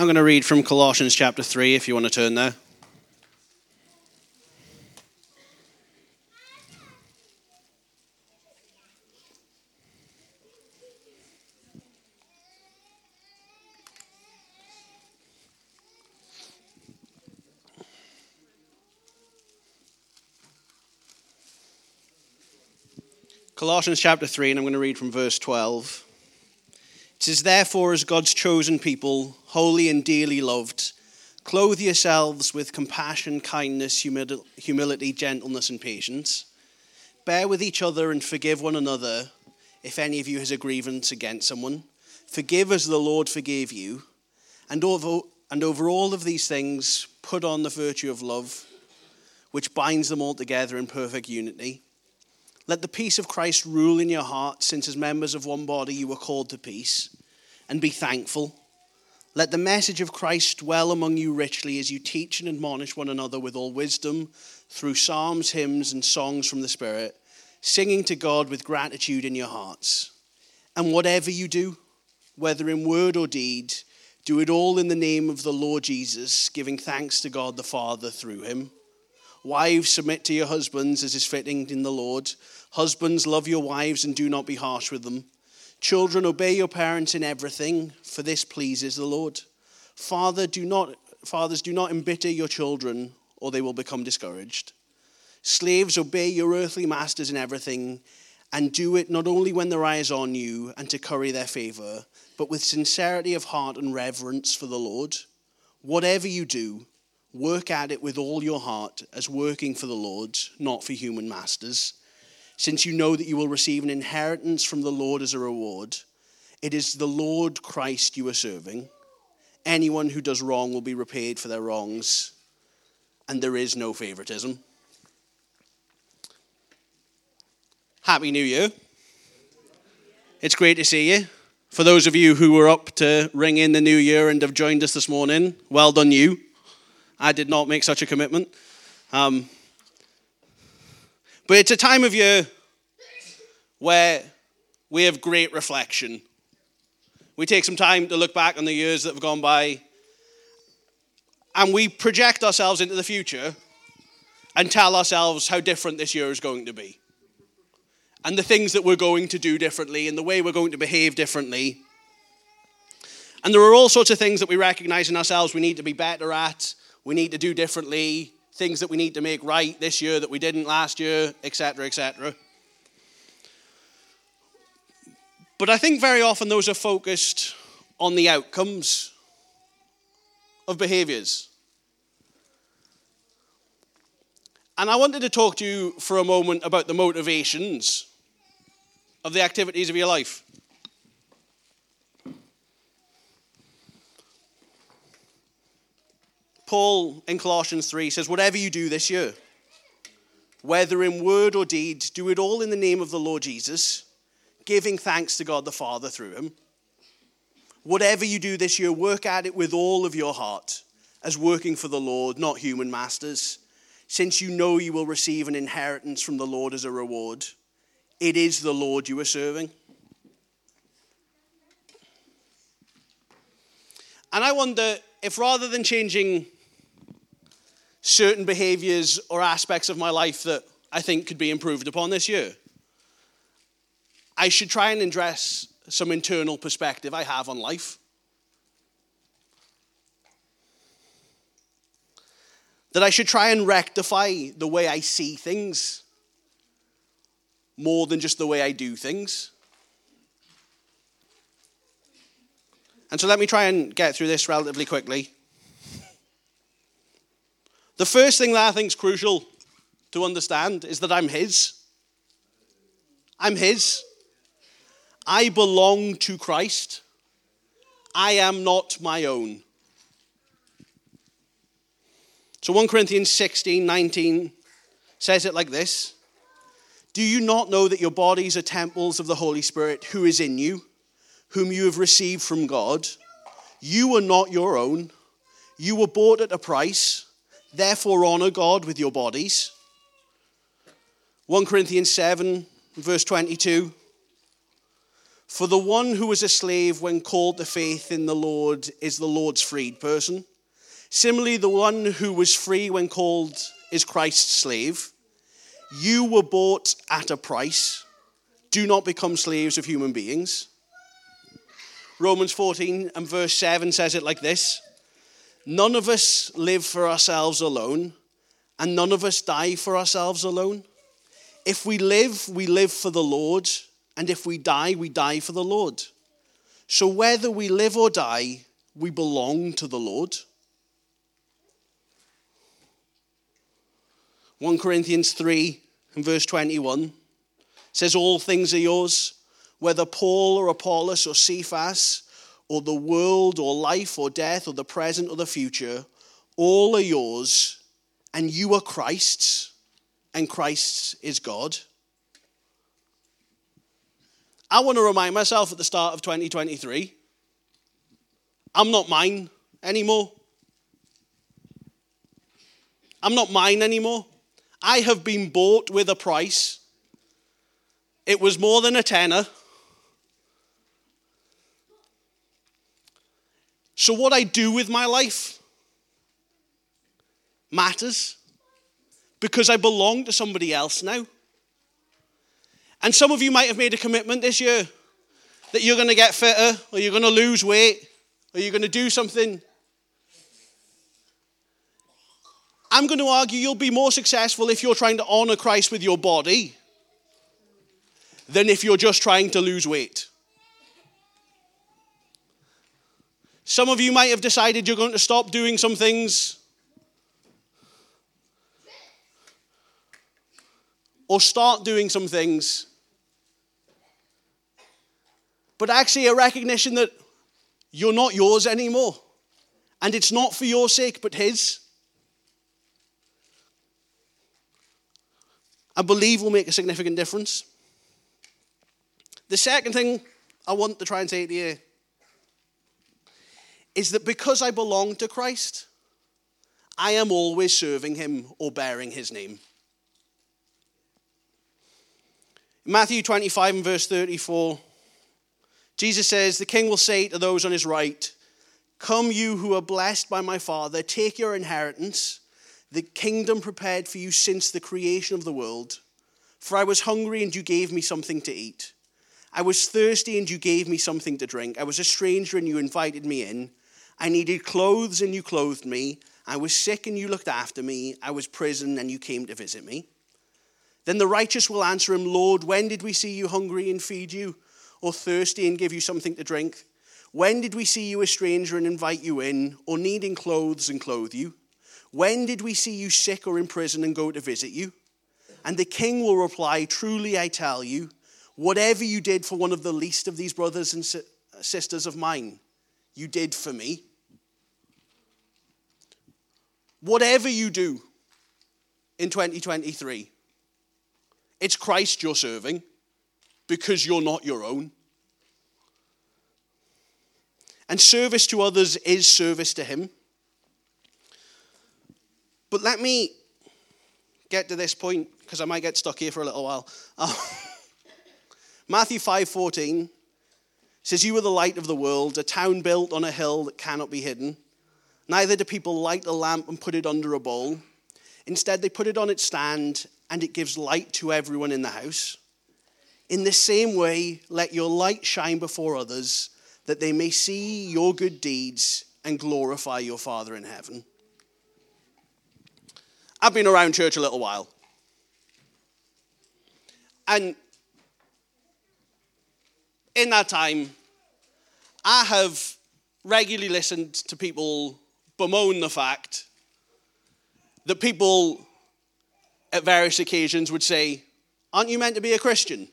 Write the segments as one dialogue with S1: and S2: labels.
S1: I'm going to read from Colossians chapter 3, if you want to turn there. Colossians chapter 3, and I'm going to read from verse 12. It says, "Therefore, as God's chosen people, holy and dearly loved, clothe yourselves with compassion, kindness, humility, gentleness, and patience. Bear with each other and forgive one another if any of you has a grievance against someone. Forgive as the Lord forgave you. And over all of these things, put on the virtue of love, which binds them all together in perfect unity. Let the peace of Christ rule in your hearts, since as members of one body you were called to peace, and be thankful. Let the message of Christ dwell among you richly as you teach and admonish one another with all wisdom through psalms, hymns, and songs from the Spirit, singing to God with gratitude in your hearts. And whatever you do, whether in word or deed, do it all in the name of the Lord Jesus, giving thanks to God the Father through him. Wives, submit to your husbands as is fitting in the Lord. Husbands, love your wives and do not be harsh with them. Children, obey your parents in everything, for this pleases the Lord. Fathers, do not embitter your children, or they will become discouraged. Slaves, obey your earthly masters in everything, and do it not only when their eye is on you and to curry their favor, but with sincerity of heart and reverence for the Lord. Whatever you do, work at it with all your heart, as working for the Lord, not for human masters, since you know that you will receive an inheritance from the Lord as a reward. It is the Lord Christ you are serving. Anyone who does wrong will be repaid for their wrongs, and there is no favoritism." Happy New Year. It's great to see you. For those of you who were up to ring in the new year and have joined us this morning, well done you. I did not make such a commitment. But it's a time of year where we have great reflection. We take some time to look back on the years that have gone by, and we project ourselves into the future and tell ourselves how different this year is going to be, and the things that we're going to do differently, and the way we're going to behave differently. And there are all sorts of things that we recognize in ourselves we need to be better at, we need to do differently, things that we need to make right this year that we didn't last year, etc., etc. But I think very often those are focused on the outcomes of behaviors. And I wanted to talk to you for a moment about the motivations of the activities of your life. Paul in Colossians 3 says, "Whatever you do this year, whether in word or deed, do it all in the name of the Lord Jesus, giving thanks to God the Father through him. Whatever you do this year, work at it with all of your heart, as working for the Lord, not human masters, since you know you will receive an inheritance from the Lord as a reward. It is the Lord you are serving." And I wonder if, rather than changing certain behaviors or aspects of my life that I think could be improved upon this year, I should try and address some internal perspective I have on life. That I should try and rectify the way I see things more than just the way I do things. And so let me try and get through this relatively quickly. The first thing that I think is crucial to understand is that I'm his. I'm his. I belong to Christ. I am not my own. So 1 Corinthians 16:19 says it like this: "Do you not know that your bodies are temples of the Holy Spirit who is in you, whom you have received from God? You are not your own. You were bought at a price. Therefore honor God with your bodies." 1 Corinthians 7, verse 22. For the one who was a slave when called to faith in the Lord is the Lord's freed person. Similarly, the one who was free when called is Christ's slave. You were bought at a price. Do not become slaves of human beings. Romans 14 and verse 7 says it like this. None of us live for ourselves alone, and none of us die for ourselves alone. If we live for the Lord, and if we die for the Lord. So whether we live or die, we belong to the Lord. 1 Corinthians 3 and verse 21 says, all things are yours, whether Paul or Apollos or Cephas, or the world or life or death or the present or the future, all are yours, and you are Christ's, and Christ is God. I want to remind myself at the start of 2023, I'm not mine anymore. I'm not mine anymore. I have been bought with a price. It was more than a tenner. So what I do with my life matters because I belong to somebody else now. And some of you might have made a commitment this year that you're going to get fitter, or you're going to lose weight, or you're going to do something. I'm going to argue you'll be more successful if you're trying to honor Christ with your body than if you're just trying to lose weight. Some of you might have decided you're going to stop doing some things or start doing some things. But actually a recognition that you're not yours anymore. And it's not for your sake, but his. I believe will make a significant difference. The second thing I want to try and say to you is that because I belong to Christ, I am always serving him or bearing his name. In Matthew 25 and verse 34, Jesus says, the king will say to those on his right, come you who are blessed by my Father, take your inheritance, the kingdom prepared for you since the creation of the world. For I was hungry and you gave me something to eat. I was thirsty and you gave me something to drink. I was a stranger and you invited me in. I needed clothes and you clothed me. I was sick and you looked after me. I was in prison and you came to visit me. Then the righteous will answer him, Lord, when did we see you hungry and feed you, or thirsty and give you something to drink? When did we see you a stranger and invite you in, or needing clothes and clothe you? When did we see you sick or in prison and go to visit you? And the king will reply, truly I tell you, whatever you did for one of the least of these brothers and sisters of mine, you did for me. Whatever you do in 2023, it's Christ you're serving because you're not your own. And service to others is service to him. But let me get to this point because I might get stuck here for a little while. Matthew 5:14 says, you are the light of the world, a town built on a hill that cannot be hidden. Neither do people light a lamp and put it under a bowl. Instead, they put it on its stand, and it gives light to everyone in the house. In the same way, let your light shine before others, that they may see your good deeds and glorify your Father in heaven. I've been around church a little while. And in that time, I have regularly listened to people bemoan the fact that people at various occasions would say, aren't you meant to be a Christian?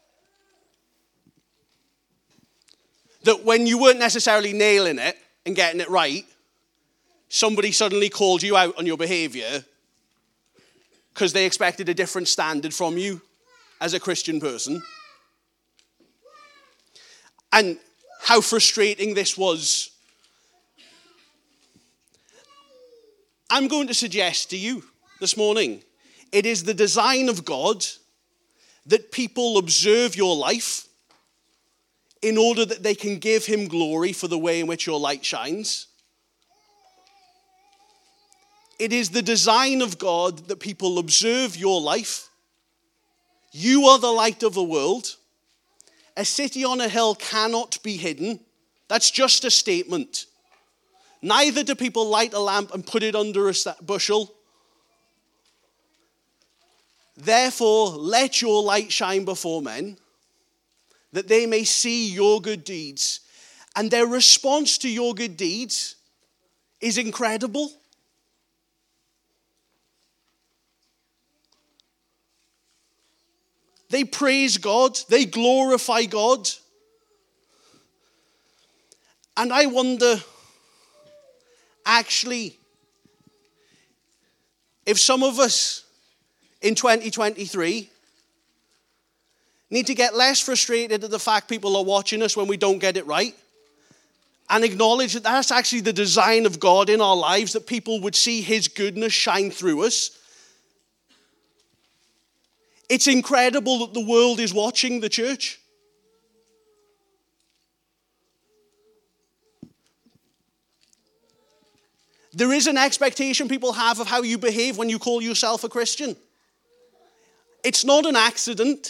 S1: That when you weren't necessarily nailing it and getting it right, somebody suddenly called you out on your behavior because they expected a different standard from you as a Christian person. And how frustrating this was. I'm going to suggest to you this morning, it is the design of God that people observe your life in order that they can give him glory for the way in which your light shines. It is the design of God that people observe your life. You are the light of the world. A city on a hill cannot be hidden. That's just a statement. Neither do people light a lamp and put it under a bushel. Therefore, let your light shine before men, that they may see your good deeds. And their response to your good deeds is incredible. They praise God. They glorify God. And I wonder, actually, if some of us in 2023 need to get less frustrated at the fact people are watching us when we don't get it right, and acknowledge that that's actually the design of God in our lives, that people would see his goodness shine through us. It's incredible that the world is watching the church. There is an expectation people have of how you behave when you call yourself a Christian. It's not an accident.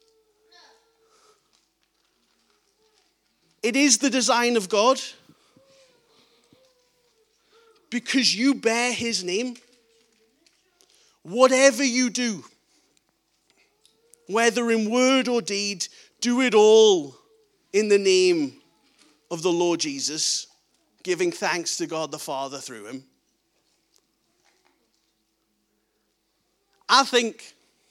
S1: It is the design of God. Because you bear his name. Whatever you do, whether in word or deed, do it all in the name of the Lord Jesus, giving thanks to God the Father through him. I think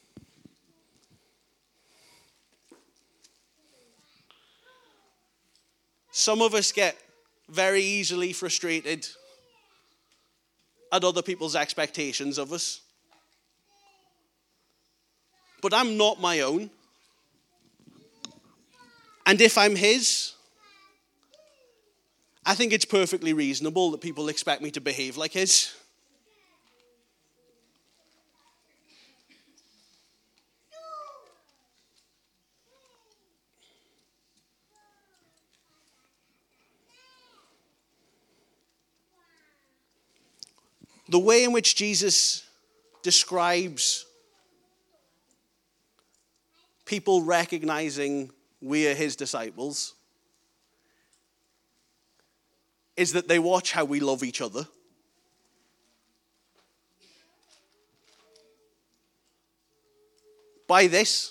S1: some of us get very easily frustrated at other people's expectations of us. But I'm not my own. And if I'm his, I think it's perfectly reasonable that people expect me to behave like his. The way in which Jesus describes people recognizing we are his disciples is that they watch how we love each other. By this,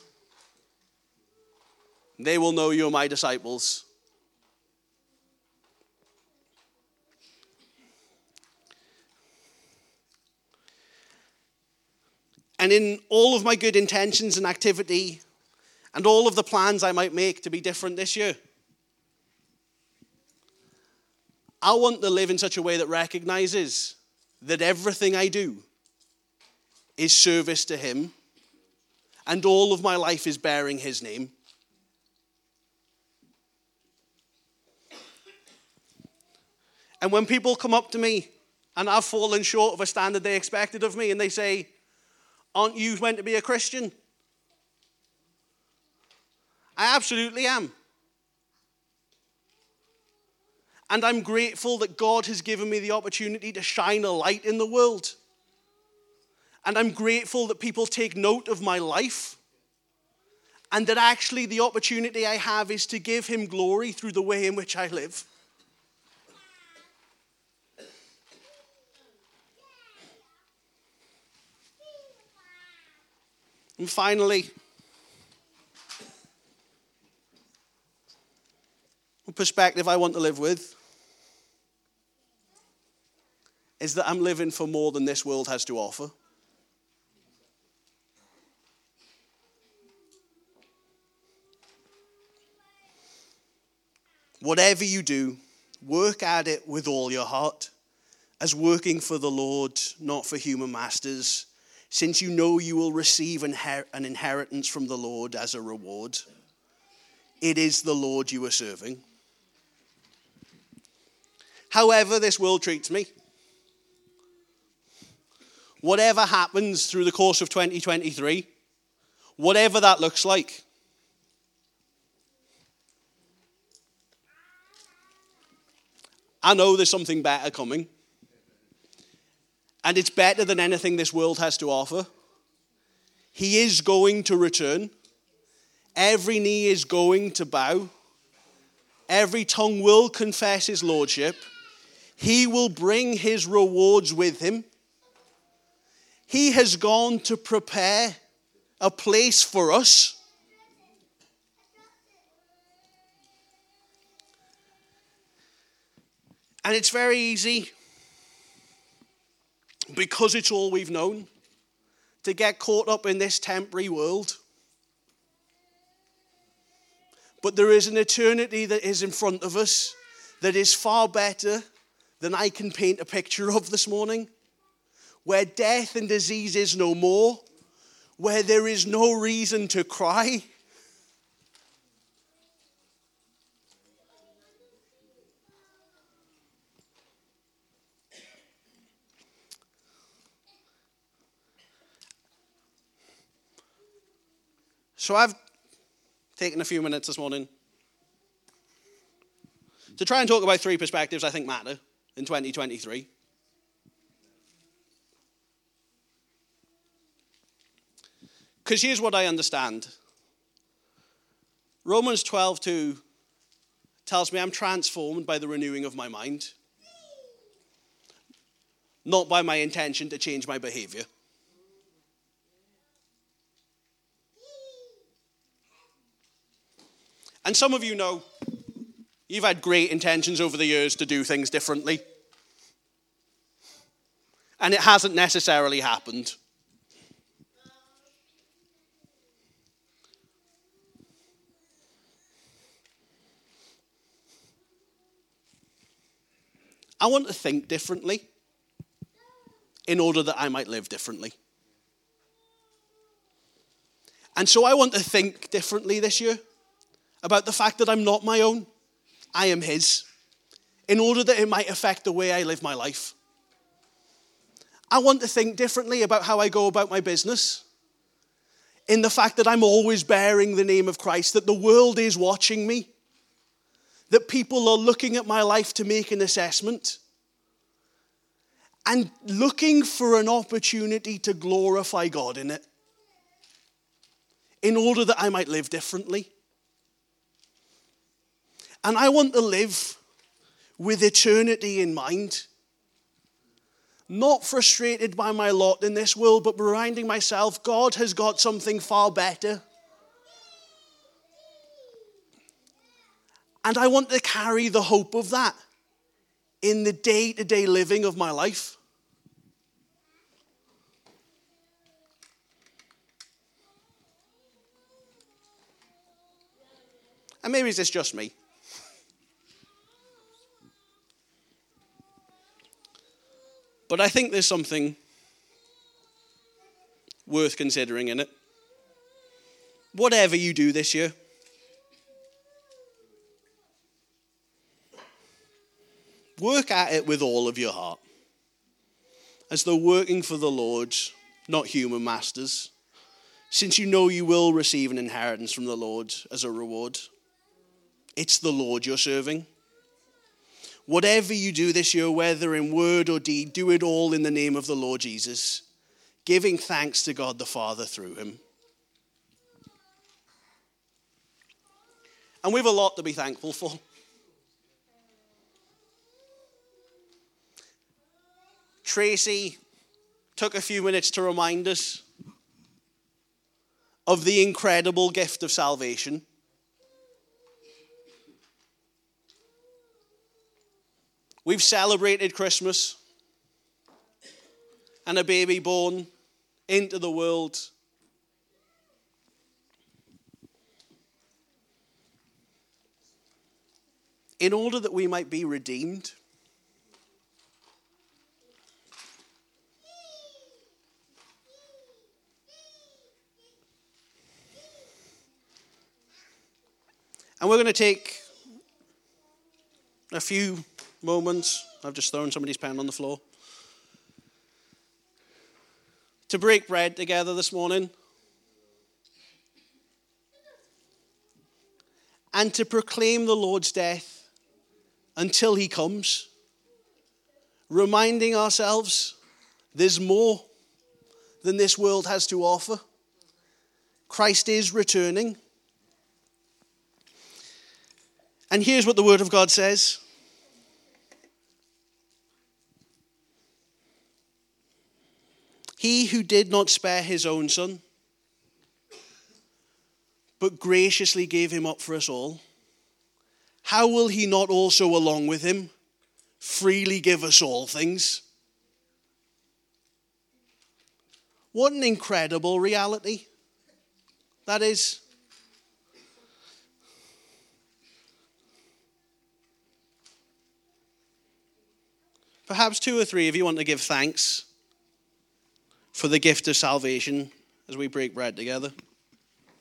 S1: they will know you're my disciples. And in all of my good intentions and activity, and all of the plans I might make to be different this year, I want to live in such a way that recognizes that everything I do is service to him, and all of my life is bearing his name. And when people come up to me and I've fallen short of a standard they expected of me, and they say, "Aren't you meant to be a Christian?" I absolutely am. And I'm grateful that God has given me the opportunity to shine a light in the world. And I'm grateful that people take note of my life. And that actually the opportunity I have is to give him glory through the way in which I live. And finally, the perspective I want to live with is that I'm living for more than this world has to offer. Whatever you do, work at it with all your heart, as working for the Lord, not for human masters, since you know you will receive an inheritance from the Lord as a reward. It is the Lord you are serving. However this world treats me, whatever happens through the course of 2023, whatever that looks like, I know there's something better coming. And it's better than anything this world has to offer. He is going to return. Every knee is going to bow. Every tongue will confess his lordship. He will bring his rewards with him. He has gone to prepare a place for us. And it's very easy, because it's all we've known, to get caught up in this temporary world. But there is an eternity that is in front of us that is far better than I can paint a picture of this morning, where death and disease is no more, where there is no reason to cry. So I've taken a few minutes this morning to try and talk about three perspectives I think matter in 2023. Because here's what I understand. Romans 12:2 tells me I'm transformed by the renewing of my mind, not by my intention to change my behavior. And some of you know, you've had great intentions over the years to do things differently. And it hasn't necessarily happened. I want to think differently in order that I might live differently. And so I want to think differently this year about the fact that I'm not my own. I am his, in order that it might affect the way I live my life. I want to think differently about how I go about my business, in the fact that I'm always bearing the name of Christ, that the world is watching me, that people are looking at my life to make an assessment, and looking for an opportunity to glorify God in it, in order that I might live differently. And I want to live with eternity in mind. Not frustrated by my lot in this world, but reminding myself God has got something far better. And I want to carry the hope of that in the day-to-day living of my life. And maybe it's just me. But I think there's something worth considering in it. Whatever you do this year, work at it with all of your heart, as though working for the Lord, not human masters, since you know you will receive an inheritance from the Lord as a reward. It's the Lord you're serving. Whatever you do this year, whether in word or deed, do it all in the name of the Lord Jesus, giving thanks to God the Father through him. And we have a lot to be thankful for. Tracy took a few minutes to remind us of the incredible gift of salvation. We've celebrated Christmas and a baby born into the world. In order that we might be redeemed. And we're going to take a few moments. I've just thrown somebody's pen on the floor. To break bread together this morning. And to proclaim the Lord's death until he comes. reminding ourselves there's more than this world has to offer. Christ is returning. And here's what the Word of God says. He who did not spare his own Son, but graciously gave him up for us all, how will he not also along with him freely give us all things? What an incredible reality that is. Perhaps 2 or 3 of you want to give thanks for the gift of salvation as we break bread together.